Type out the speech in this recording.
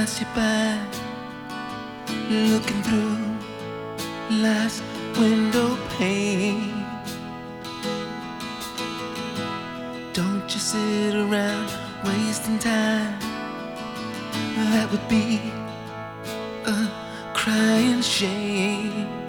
pass you by, looking through life's window pane. Don't you sit around wasting time. That would be a crying shame.